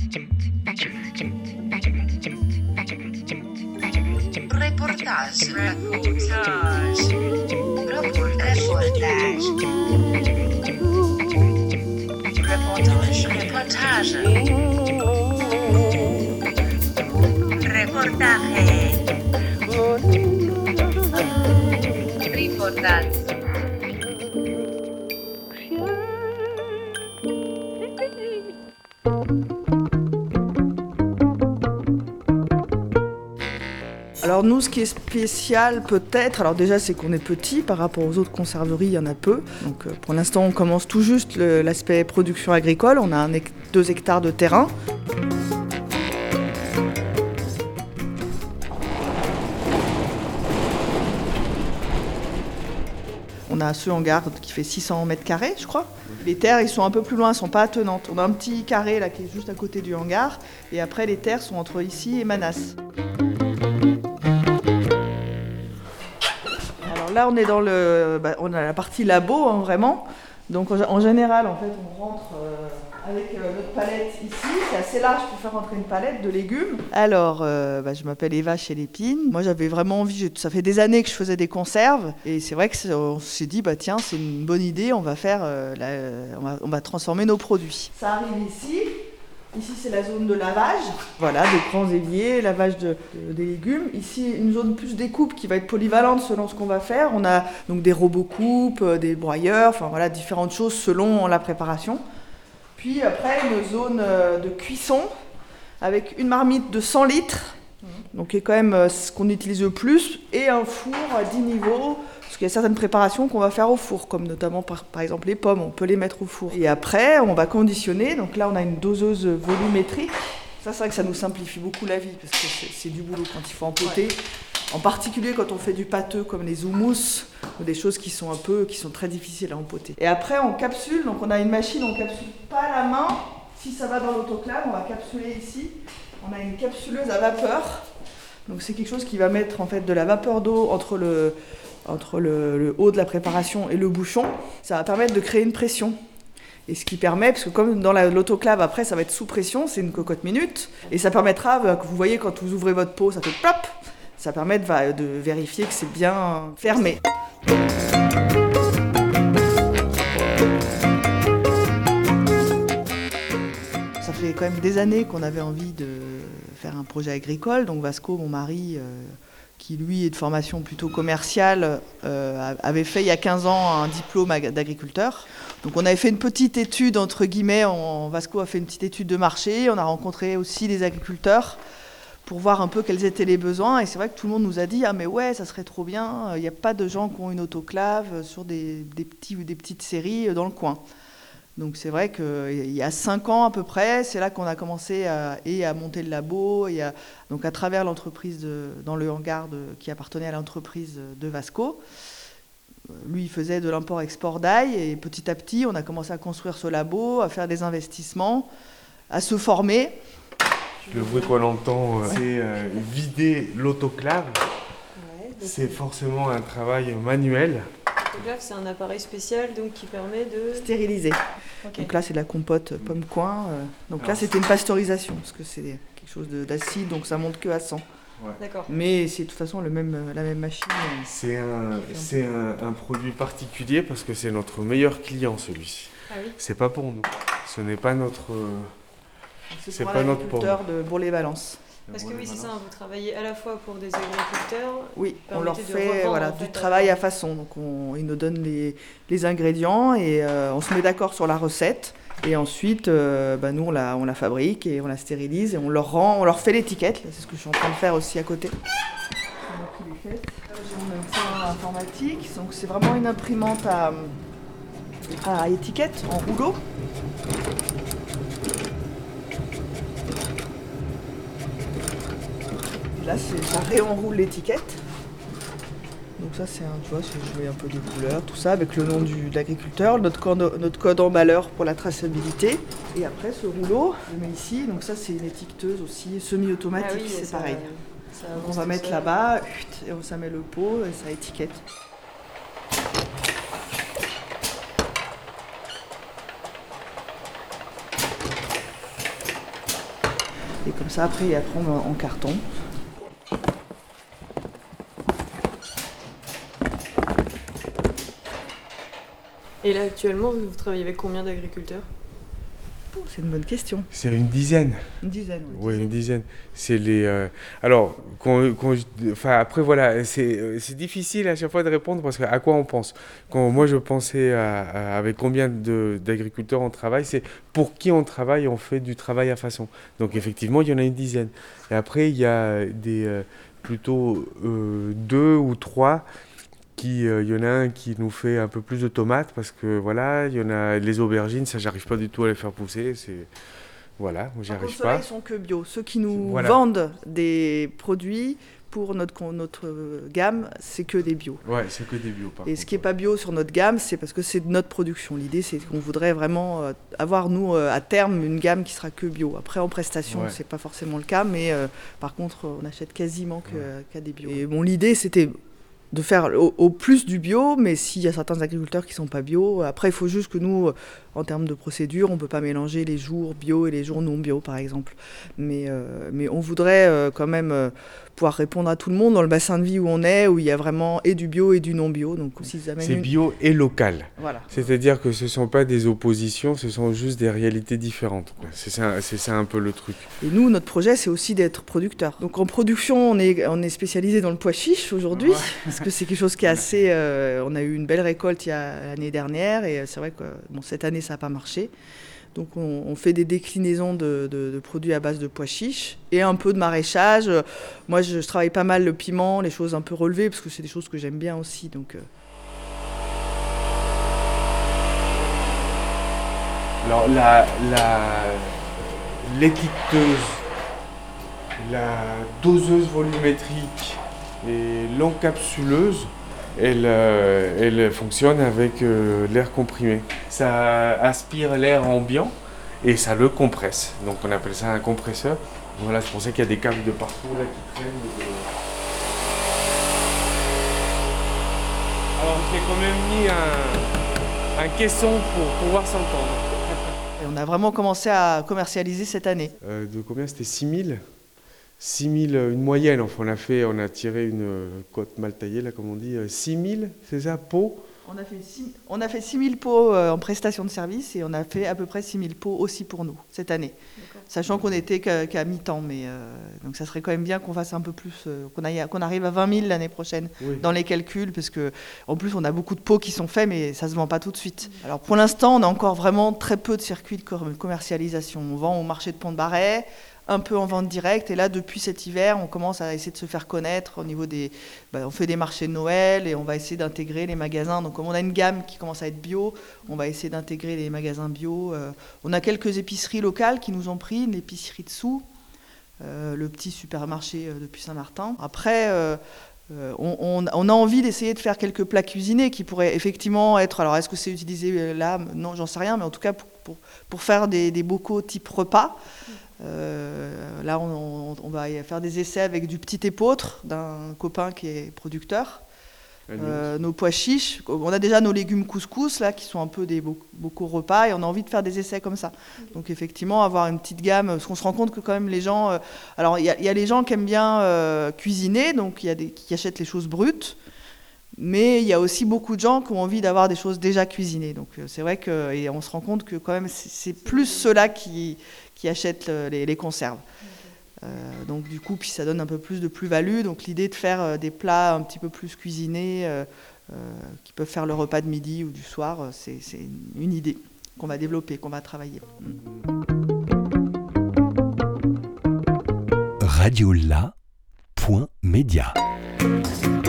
Reportage. Alors nous, ce qui est spécial peut-être, alors déjà c'est qu'on est petit par rapport aux autres conserveries, il y en a peu. Donc pour l'instant on commence tout juste l'aspect production agricole, on a 2 hectares de terrain. On a ce hangar qui fait 600 mètres carrés, je crois. Les terres, ils sont un peu plus loin, elles ne sont pas attenantes. On a un petit carré là qui est juste à côté du hangar. Et après, les terres sont entre ici et Manas. Alors là, on est dans on a la partie labo, hein, vraiment. Donc en général, en fait, on rentre avec notre palette ici. C'est assez large pour faire rentrer une palette de légumes. Alors, je m'appelle Eva chez Lépine. Moi, j'avais vraiment envie, ça fait des années que je faisais des conserves. Et c'est vrai qu'on s'est dit, tiens, c'est une bonne idée, on va faire, on va transformer nos produits. Ça arrive ici. Ici, c'est la zone de lavage. Voilà, des grands éviers, lavage des légumes. Ici, une zone plus découpe qui va être polyvalente selon ce qu'on va faire. On a donc des robots coupes, des broyeurs, enfin voilà, différentes choses selon la préparation. Puis après, une zone de cuisson avec une marmite de 100 litres, donc qui est quand même ce qu'on utilise le plus, et un four à 10 niveaux. Parce qu'il y a certaines préparations qu'on va faire au four, comme notamment par exemple les pommes, on peut les mettre au four. Et après, on va conditionner, donc là on a une doseuse volumétrique. Ça, c'est vrai que ça nous simplifie beaucoup la vie, parce que c'est du boulot quand il faut empoter. Ouais. En particulier quand on fait du pâteux, comme les houmous, ou des choses qui sont très difficiles à empoter. Et après, on capsule, donc on a une machine, on capsule pas à la main. Si ça va dans l'autoclave, on va capsuler ici. On a une capsuleuse à vapeur. Donc c'est quelque chose qui va mettre en fait de la vapeur d'eau entre le haut de la préparation et le bouchon. Ça va permettre de créer une pression. Et ce qui permet, parce que comme dans l'autoclave, après, ça va être sous pression, c'est une cocotte minute. Et ça permettra, que vous voyez, quand vous ouvrez votre pot, ça fait plop. Ça permet de vérifier que c'est bien fermé. Ça fait quand même des années qu'on avait envie de faire un projet agricole. Donc Vasco, mon mari, qui lui est de formation plutôt commerciale, avait fait il y a 15 ans un diplôme d'agriculteur. Donc on avait fait une petite étude, entre guillemets, Vasco a fait une petite étude de marché, on a rencontré aussi des agriculteurs pour voir un peu quels étaient les besoins. Et c'est vrai que tout le monde nous a dit « Ah mais ouais, ça serait trop bien, il n'y a pas de gens qui ont une autoclave sur des petites séries dans le coin ». Donc c'est vrai qu'il y a 5 ans à peu près, c'est là qu'on a commencé à monter le labo, donc à travers l'entreprise dans le hangar qui appartenait à l'entreprise de Vasco. Lui, il faisait de l'import-export d'ail et petit à petit, on a commencé à construire ce labo, à faire des investissements, à se former. Le bruit qu'on entend, c'est vider l'autoclave. Ouais, c'est forcément un travail manuel. L'autoclave, c'est un appareil spécial donc, qui permet de stériliser. Okay. Donc là, c'est de la compote pomme-coin. Donc là, c'était une pasteurisation, parce que c'est quelque chose d'acide, donc ça monte que à 100. Ouais. D'accord. Mais c'est de toute façon la même machine. C'est un produit particulier parce que c'est notre meilleur client, celui-ci. Ah oui. C'est pas pour nous. Ce n'est pas notre... C'est pour l'agriculteur de Bourg-les-Valence. Parce que oui, c'est ça, vous travaillez à la fois pour des agriculteurs. Oui, on leur fait du travail à façon. Donc ils nous donnent les ingrédients et on se met d'accord sur la recette. Et ensuite, nous, on la fabrique et on la stérilise et on leur fait l'étiquette. C'est ce que je suis en train de faire aussi à côté. J'ai mon imprimante informatique. Donc c'est vraiment une imprimante à étiquette en rouleau. Là, ça réenroule l'étiquette. Donc ça, je mets un peu de couleur, tout ça, avec le nom de l'agriculteur, notre code emballeur pour la traçabilité. Et après, ce rouleau, je le mets ici. Donc ça, c'est une étiqueteuse aussi, semi-automatique, ah oui, c'est pareil. Donc on va mettre là-bas, et ça met le pot, et ça étiquette. Et comme ça, après on met en carton. Et là, actuellement, vous travaillez avec combien d'agriculteurs ? Oh, c'est une bonne question. C'est une dizaine. Une dizaine, Oui, une dizaine. C'est les. Alors, après, voilà, c'est difficile à chaque fois de répondre parce qu'à quoi on pense. Quand moi je pensais avec combien d'agriculteurs on travaille, c'est pour qui on travaille, on fait du travail à façon. Donc, effectivement, il y en a une dizaine. Et après, il y a plutôt 2 ou 3. Il y en a un qui nous fait un peu plus de tomates parce que voilà, il y en a les aubergines, ça j'arrive pas du tout à les faire pousser, voilà, j'y arrive pas. Ceux-là, ils sont que bio. Ceux qui nous vendent des produits pour notre gamme, c'est que des bio. Ouais, c'est que des bio par contre. Ce qui est pas bio sur notre gamme, c'est parce que c'est de notre production. L'idée, c'est qu'on voudrait vraiment avoir, nous, à terme, une gamme qui sera que bio. Après, en prestation, c'est pas forcément le cas, mais par contre, on achète quasiment qu'à des bio. Et bon, l'idée, c'était de faire au plus du bio, mais s'il y a certains agriculteurs qui ne sont pas bio, après il faut juste que nous, en termes de procédure, on ne peut pas mélanger les jours bio et les jours non bio par exemple. Mais on voudrait quand même pouvoir répondre à tout le monde dans le bassin de vie où on est, où il y a vraiment et du bio et du non bio. Donc, c'est bio et local. Voilà. C'est-à-dire que ce ne sont pas des oppositions, ce sont juste des réalités différentes. C'est ça un peu le truc. Et nous, notre projet, c'est aussi d'être producteur. Donc en production, on est spécialisé dans le pois chiche aujourd'hui, parce que c'est quelque chose qui est assez... on a eu une belle récolte l'année dernière, et c'est vrai que cette année, ça n'a pas marché. Donc on fait des déclinaisons de produits à base de pois chiches et un peu de maraîchage. Moi, je travaille pas mal le piment, les choses un peu relevées, parce que c'est des choses que j'aime bien aussi. Donc, Alors l'étiqueteuse, la doseuse volumétrique et l'encapsuleuse, elle fonctionne avec l'air comprimé. Ça aspire l'air ambiant et ça le compresse. Donc on appelle ça un compresseur. Voilà, c'est pour ça qu'il y a des câbles de partout là qui traînent. Alors j'ai quand même mis un caisson pour pouvoir s'entendre. Et on a vraiment commencé à commercialiser cette année. De combien? C'était 6 000, une moyenne. Enfin, on a tiré une cote mal taillée, là, comme on dit. 6 000, c'est ça, pots? On a fait 6 000 pots en prestation de service et on a fait à peu près 6 000 pots aussi pour nous cette année. D'accord. Sachant qu'on n'était qu'à mi-temps, mais donc ça serait quand même bien qu'on fasse un peu plus, qu'on arrive à 20 000 l'année prochaine dans les calculs, parce que en plus on a beaucoup de pots qui sont faits, mais ça se vend pas tout de suite. Alors pour l'instant, on a encore vraiment très peu de circuits de commercialisation. On vend au marché de Pont-de-Barret, un peu en vente directe, et là depuis cet hiver on commence à essayer de se faire connaître au niveau on fait des marchés de Noël et on va essayer d'intégrer les magasins. Donc comme on a une gamme qui commence à être bio, on va essayer d'intégrer les magasins bio. On a quelques épiceries locales qui nous ont pris, l'épicerie de Sous, le petit supermarché depuis Saint-Martin. Après on a envie d'essayer de faire quelques plats cuisinés qui pourraient effectivement être, alors est-ce que c'est utilisé là? Non, j'en sais rien, mais en tout cas pour faire des bocaux type repas. Là, on va faire des essais avec du petit épeautre d'un copain qui est producteur. Nos pois chiches. On a déjà nos légumes couscous là, qui sont un peu des bocaux repas, et on a envie de faire des essais comme ça. Donc effectivement, avoir une petite gamme, parce qu'on se rend compte que quand même les gens... alors il y a les gens qui aiment bien cuisiner, donc il y a qui achètent les choses brutes. Mais il y a aussi beaucoup de gens qui ont envie d'avoir des choses déjà cuisinées. Donc c'est vrai et on se rend compte que quand même c'est plus ceux-là qui achètent les conserves. Donc du coup, puis ça donne un peu plus de plus-value. Donc l'idée de faire des plats un petit peu plus cuisinés qui peuvent faire le repas de midi ou du soir, c'est une idée qu'on va développer, qu'on va travailler. Radiola.media